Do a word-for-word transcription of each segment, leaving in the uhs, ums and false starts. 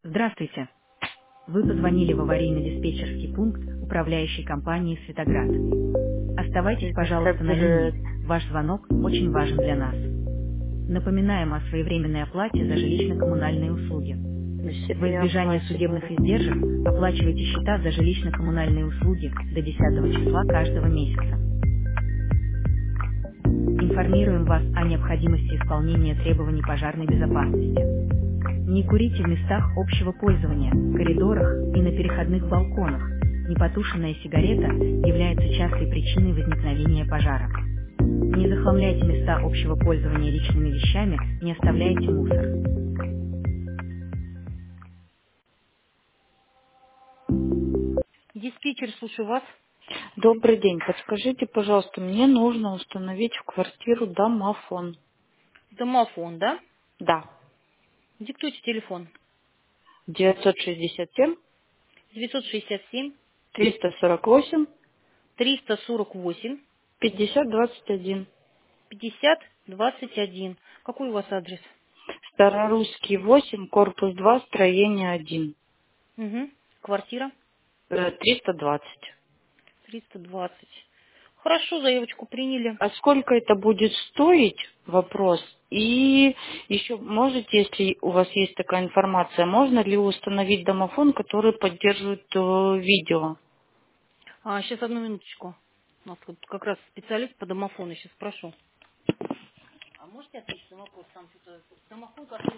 Здравствуйте. Вы позвонили в аварийно-диспетчерский пункт управляющей компании «Светоград». Оставайтесь, пожалуйста, на Светоград. линии. Ваш звонок очень важен для нас. Напоминаем о своевременной оплате за жилищно-коммунальные услуги. Во Я избежание судебных оплачиваю. издержек оплачивайте счета за жилищно-коммунальные услуги до десятого числа каждого месяца. Информируем вас о необходимости исполнения требований пожарной безопасности. Не курите в местах общего пользования, коридорах и на переходных балконах. Непотушенная сигарета является частой причиной возникновения пожара. Не захламляйте места общего пользования личными вещами, не оставляйте мусор. Диспетчер, слушаю вас. Добрый день. Подскажите, пожалуйста, мне нужно установить в квартиру домофон. Домофон, да? Да. Диктуйте телефон. девятьсот шестьдесят семь девятьсот шестьдесят семь триста сорок восемь триста сорок восемь пятьдесят двадцать один. пятьдесят двадцать один. Какой у вас адрес? Старорусский восемь, корпус два, строение один. Угу. Квартира Э, триста двадцать. триста двадцать. Хорошо, заявочку приняли. А сколько это будет стоить? Вопрос. И еще можете, если у вас есть такая информация, можно ли установить домофон, который поддерживает э, видео? А, сейчас одну минуточку. У нас вот как раз специалист по домофону, сейчас спрошу. А можете ответить на вопрос? Там что-то домофон, который...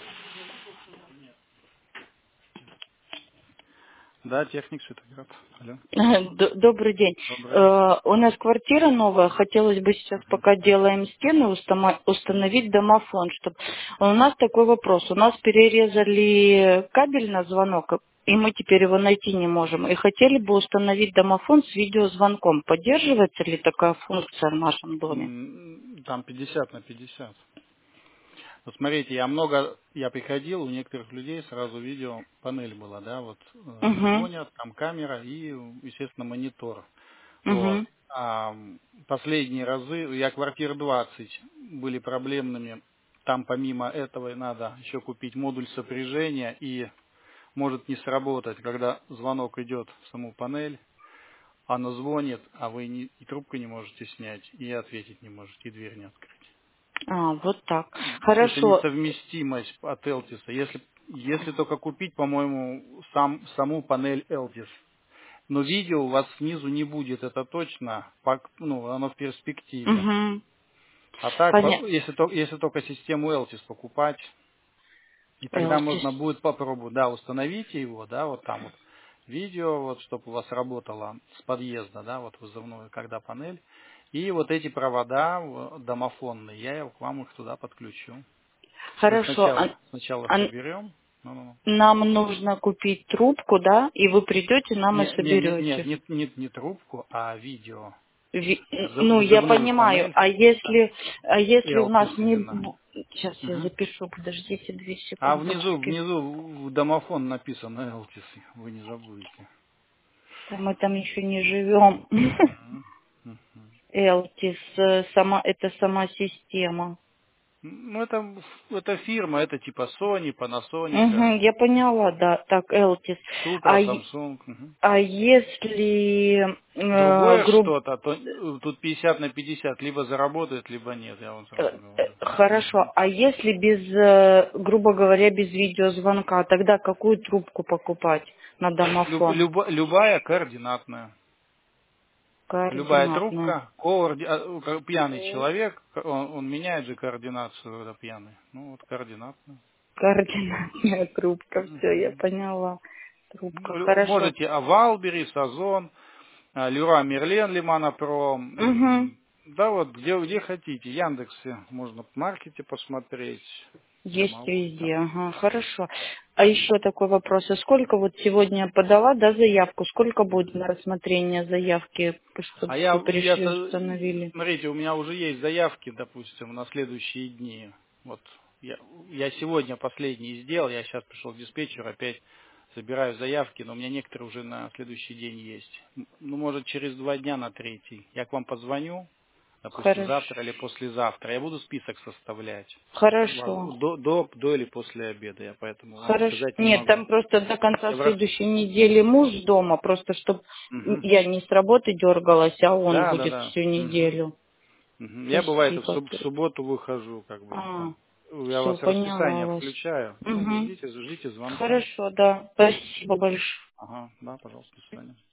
Да, техник Светоград. Алло. Д- Добрый день. Добрый. Э, У нас квартира новая. Хотелось бы сейчас, Мгм. пока делаем стены, устома- установить домофон. Чтоб... У нас такой вопрос. У нас перерезали кабель на звонок, и мы теперь его найти не можем. И хотели бы установить домофон с видеозвонком. Поддерживается ли такая функция в нашем доме? М, Там пятьдесят на пятьдесят. Вот смотрите, я много, я приходил, у некоторых людей сразу видео панель была, да, вот э, Угу. звонят, там камера и, естественно, монитор. Вот. Угу. А м, последние разы, я квартир двадцать, были проблемными. Там помимо этого и надо еще купить модуль сопряжения и может не сработать, когда звонок идет в саму панель. Она звонит, а вы не- и трубку не можете снять, и ответить не можете, и дверь не открыть. А, вот так. Это Хорошо. несовместимость от Элтиса. Если, если только купить, по-моему, сам, саму панель Элтис. Но видео у вас снизу не будет, это точно. Пак- Ну, оно в перспективе. Угу. А так, по- Понятно. если, то- если только систему Элтис покупать, и тогда можно будет попробовать, да, установите его, да, вот там вот видео, вот, чтобы у вас работало с подъезда, да, вот вызывную, когда панель. И вот эти провода в- домофонные, я к вам их туда подключу. Мы Хорошо. А- сначала, сначала а соберем. Ну-ну-ну. нам нужно купить трубку, да, и вы придете, нам и Не, не, не, нет, соберете. не, не, не трубку, а видео. Ви- Вызов- Ну, я Вызывную понимаю, панель а если, а если у нас Элтис не... именно. бу- Сейчас я Мгм. запишу, подождите две А внизу, секундочки. внизу в домофон написано Элтис, вы не забудете. Да мы там еще не живем. Мгм. Мгм. Элтис, э, сама, это сама система. Ну, это, это фирма, это типа Sony, Panasonic, Угу, я поняла, да, так, Элтис. Supra, А, е- Samsung. Мгм. а если, э, Другое грубо что-то, то э, тут пятьдесят на пятьдесят, либо заработает, либо нет, я вам Э, сразу э, говорю. Хорошо, а если без, э, грубо говоря, без видеозвонка, тогда какую трубку покупать на Люб- домофон? люба- любая координатная. Любая Координатную. трубка, коорди- а, как пьяный человек, он, он меняет же координацию, когда пьяный. Ну вот координатная. Координатная трубка, все, я Мгм. поняла. Трубка, Ну, лю- хорошо. можете Авалбери, Сазон, а, Люра Мерлен, Лимана Про. Угу. м, Да вот, где, где хотите. Яндексе можно в маркете посмотреть. Есть Ямал, везде, да. ага, хорошо. А еще такой вопрос, а сколько вот сегодня подала, да, заявку, сколько будет на рассмотрение заявки, чтобы А я, вы я, пришли, со- установили? смотрите, у меня уже есть заявки, допустим, на следующие дни. Вот я, я сегодня последний сделал, я сейчас пришел к диспетчеру, опять собираю заявки, но у меня некоторые уже на следующий день есть. М, Ну, может, через два дня на третий. Я к вам позвоню, допустим, Хорошо. завтра или послезавтра. Я буду список составлять. Хорошо. До, до, до или после обеда. Я поэтому вам Хорошо. сказать не Нет, могу. там просто до конца Я в раз- следующей недели муж дома, просто чтобы Мгм. я не с работы дергалась, а он Да, да, будет да. всю Мгм. неделю. Мгм. Я бывает в, Спасибо. суб- в субботу выхожу, как бы. А, Я все, вас в поняла расписание вас. включаю. Ну, Угу. ждите, ждите звонка. Хорошо, да. Спасибо большое. Ага, да, пожалуйста, до свидания.